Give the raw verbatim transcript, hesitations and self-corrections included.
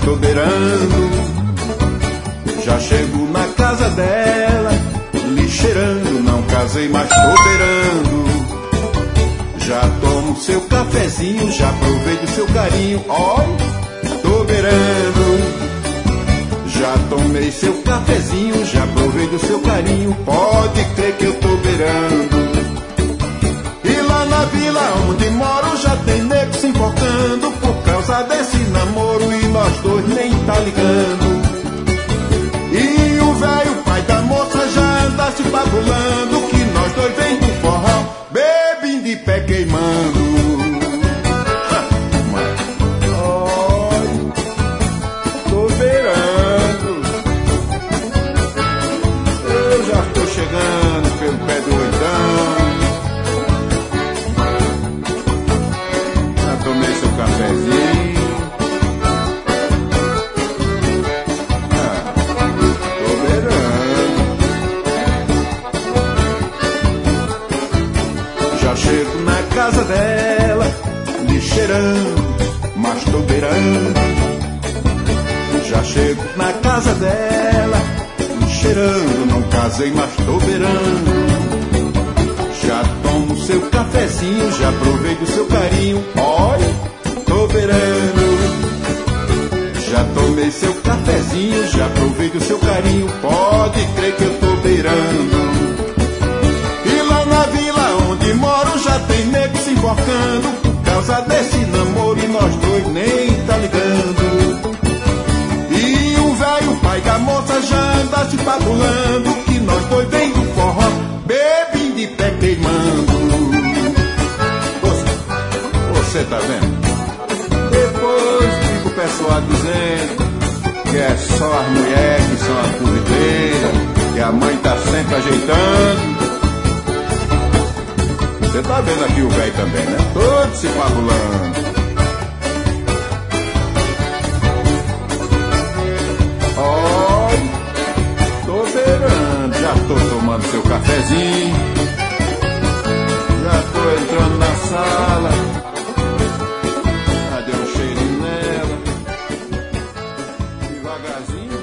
tô beirando. Já chego na casa dela, lhe cheirando. Não casei, mas tô beirando. Já tomo seu cafezinho, já provei do seu carinho. Oi, tô beirando. Já tomei seu cafezinho, já provei do seu carinho. Pode crer que eu tô beirando. E lá na vila onde moro já tem nego se enforcando por causa desse namoro e nós dois nem tá ligando. E o velho pai da moça já anda se babulando que nós dois vem do forró, bebendo de pé queimando. Chegando pelo pé do oitão, já tomei seu cafezinho. Ah, tô beirando. Já chego na casa dela, lhe cheirando, mas tô beirando. Já chego na casa dela, cheirando, não casei, mas tô beirando. Já tomo seu cafezinho, já provei do seu carinho. Olha, tô beirando. Já tomei seu cafezinho, já provei do seu carinho. Pode crer que eu tô beirando. E lá na vila onde moro já tem nego se enforcando por causa desse namoro e nós dois nem tá ligando. E o velho pai da moça já anda se babulando que nós dois vem do forró, bebendo de pé queimando. Você, você tá vendo? Depois fica o pessoal dizendo que é só as mulheres que são as curriteiras, que a mãe tá sempre ajeitando. Você tá vendo aqui o velho também, né? Todo se babulando. Oi, tô beirando, já tô tomando seu cafezinho, já tô entrando na sala, já dei um cheirinho nela, devagarzinho.